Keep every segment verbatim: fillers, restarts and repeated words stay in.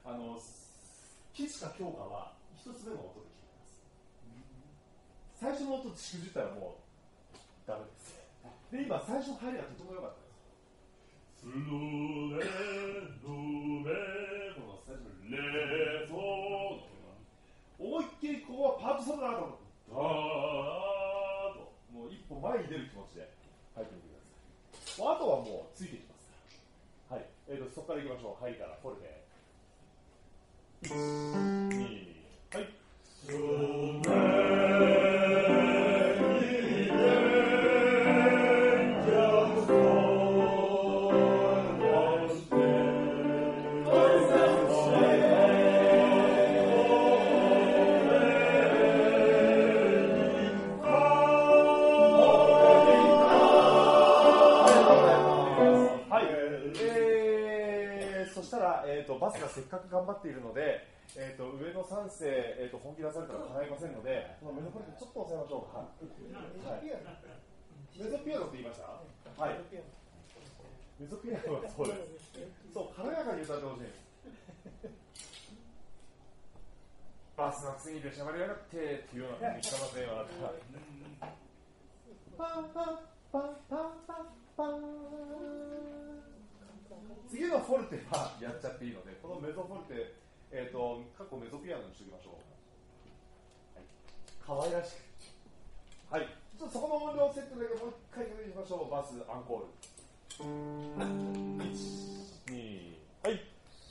あの吉か強かは一つ目の音で決めます。最初の音でしくじったらもうダメです。で、今最初の入りがとても良かったです。スロレドレこの最初のレソ思いっきりここはパートソロだと思ってダーッともう一歩前に出る気持ちで入ってみてください。もうあとはもうついてきますから。はい、えーとそこからいきましょう。入りからフォルテいち、に、はいえー、とバスがせっかく頑張っているので、えー、と上のさん世、えー、と本気出されたら叶いませんので、このメゾピアノちょっと押さえましょうか。はい、メゾピアノって言いました？はい。メゾピアノはそうです。そう、軽やかに歌ってほしいんです。バスのくせに出しゃばりやがってっていうような風に聞かませんよ、あなた。パンパンパンパンパンパン。次のフォルテはやっちゃっていいので、このメゾフォルテ、えーと、過去メゾピアノにしておきましょう。はい、可愛らしく。はい、ちょっとそこの音量セットだけもう一回確認しましょう。バスアンコール。いち、に、はい。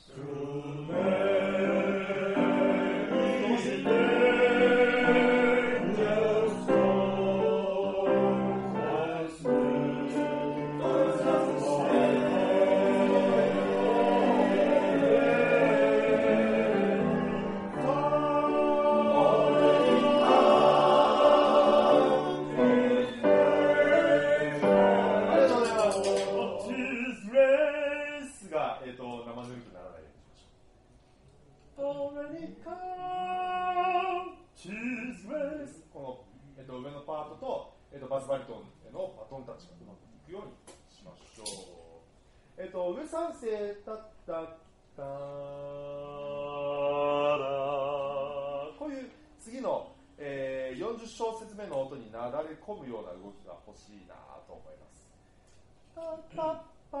込むような動きが欲しいなと思います。パパパ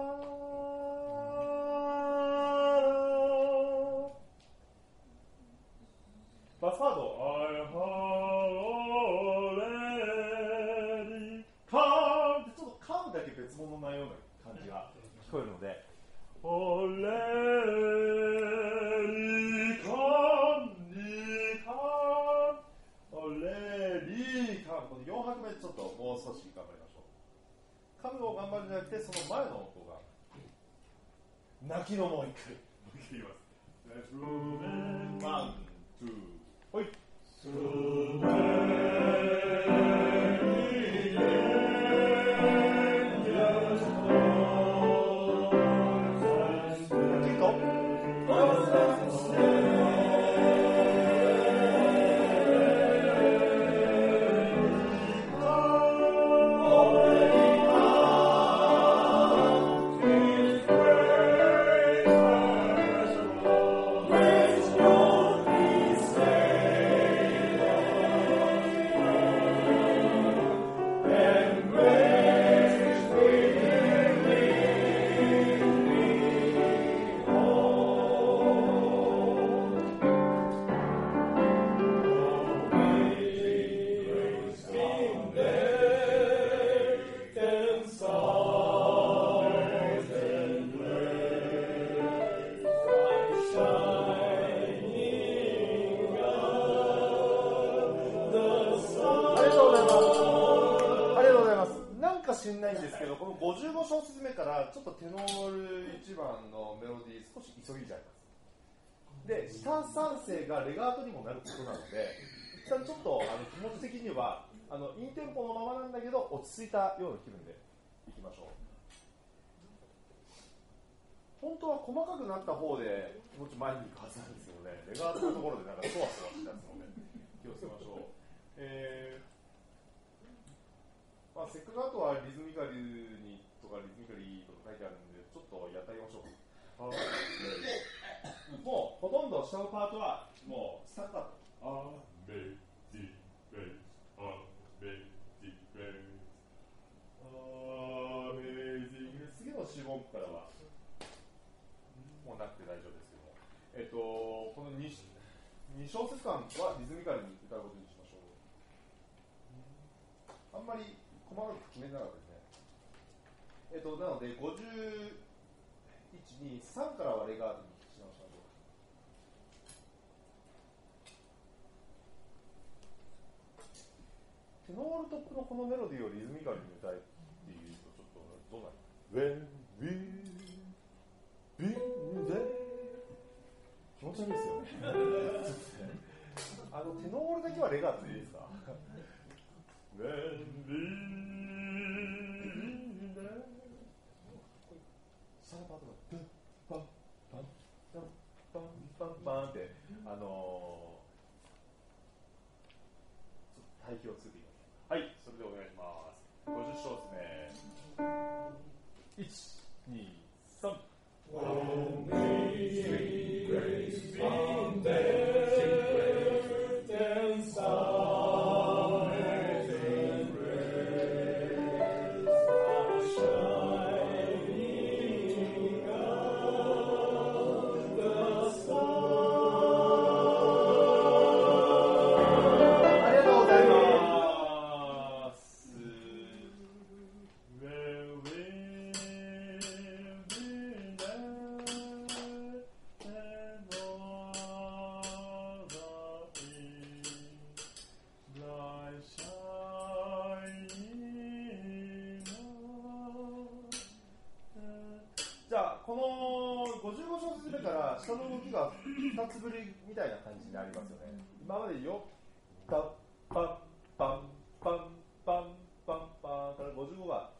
バスパート I already come ってちょっとカムだけ別物なような感じが聞こえるので already come come already come このよん拍目ちょっともう少し頑張りましょう。カムを頑張るんじゃなくてその前の音が泣きのもう一回言います。ワン、ツー、ほい。ごじゅうご小節目からちょっとテノールいちばんのメロディー少し急ぎじゃいます。で、下さん世がレガートにもなることなので、一旦ちょっとあの気持ち的にはあのインテンポのままなんだけど落ち着いたような気分でいきましょう。本当は細かくなった方で気持ち前に行くはずなんですけどね、レガートのところでなんかそわそわしちゃうので気をつけましょう。えーまあ、せっかくあとはリズミカルにとかリズミカリーとか書いてあるんでちょっとやってあげましょう。もうほとんど下のパートはもうスタッカート。 アメージングレイス、アメージングレイス、 アメージング。次の四分音符からはもうなくて大丈夫ですけども、えっとこの 2, 2小節間はリズミカルに歌うことにしましょう。あんまり細かく決めなかったですね。えっとなのでごじゅういち、に、さんからはレガートにしましょう。テノールトップのこのメロディーをリズミカルに歌えっていうとちょっとどうなる？ When we been there 気持ち悪いですよね。あのテノールだけはレガートでいいですか？ When we been there 下のパートがパンパンパンパンパンパンってあのー、対比をつけています。はい、それでお願いします。ごじゅっ小節目。いち、に、さん。Amazing grace, amazing grace, amazing grace, shining on the sun。ありがとうございます。じゃあこのごじゅうご小節目から下の動きがふたつぶりみたいな感じになりますよね。今までよパッパッパンパンパンパンパンからごじゅうごが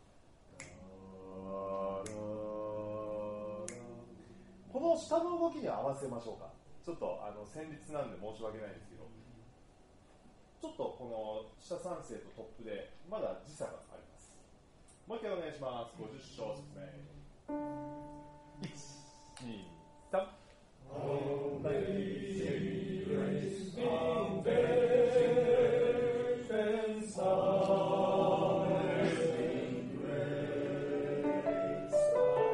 この下の動きに合わせましょうか。ちょっとあの旋律なんで申し訳ないですけど、ちょっとこの下三声とトップでまだ時差があります。もう一回お願いします。ごじゅっ小節目。いち、に、さん。Amazing grace, amazing grace, amazing grace,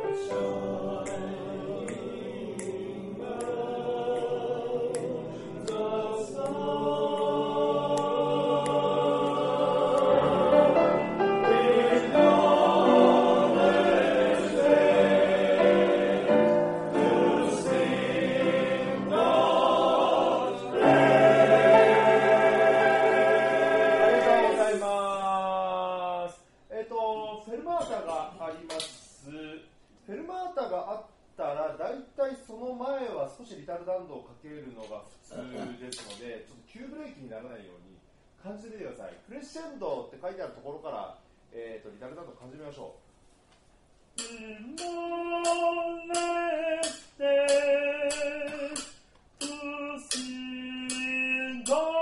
shining on the sun。少しリタルダンドをかけるのが普通ですので、ちょっと急ブレーキにならないように感じてみてください。クレッシェンドって書いてあるところから、えー、とリタルダンドを感じてみましょう。To sing